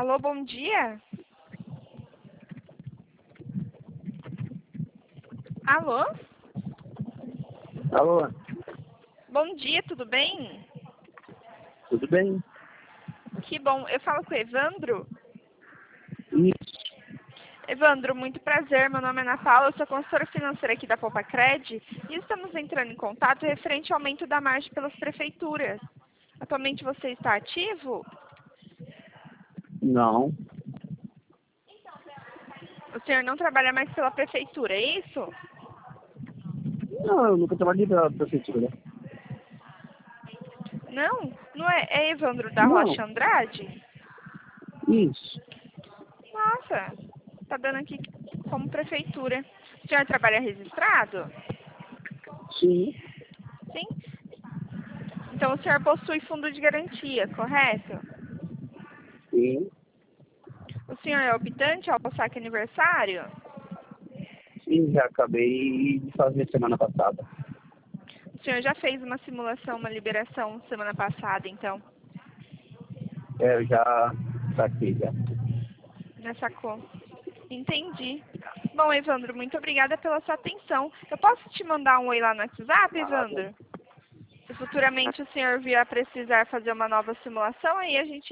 Alô, bom dia? Alô? Alô, Bom dia, tudo bem? tudo bem? Que bom. Eu falo com o Evandro. Isso. Evandro, muito prazer. Meu nome é Ana Paula, eu sou consultora financeira aqui da Poupa-Cred e estamos entrando em contato referente ao aumento da margem pelas prefeituras. Atualmente você está ativo? Não. O senhor não trabalha mais pela prefeitura, é isso? Não, eu nunca trabalhei pela prefeitura. Não? Não é? É Evandro da Não. Rocha Andrade? Isso. Nossa, tá dando aqui como prefeitura. O senhor trabalha registrado? Sim. Sim. Então o senhor possui fundo de garantia, correto? Sim. O senhor é optante ao saque aniversário? Sim, já acabei de fazer semana passada. O senhor já fez uma simulação, uma liberação semana passada, então, Eu já saquei já. né, sacou? Entendi. Bom, Evandro, muito obrigada pela sua atenção. Eu posso te mandar um oi lá no WhatsApp, Nada. Evandro? Se futuramente o senhor vier a precisar fazer uma nova simulação, aí a gente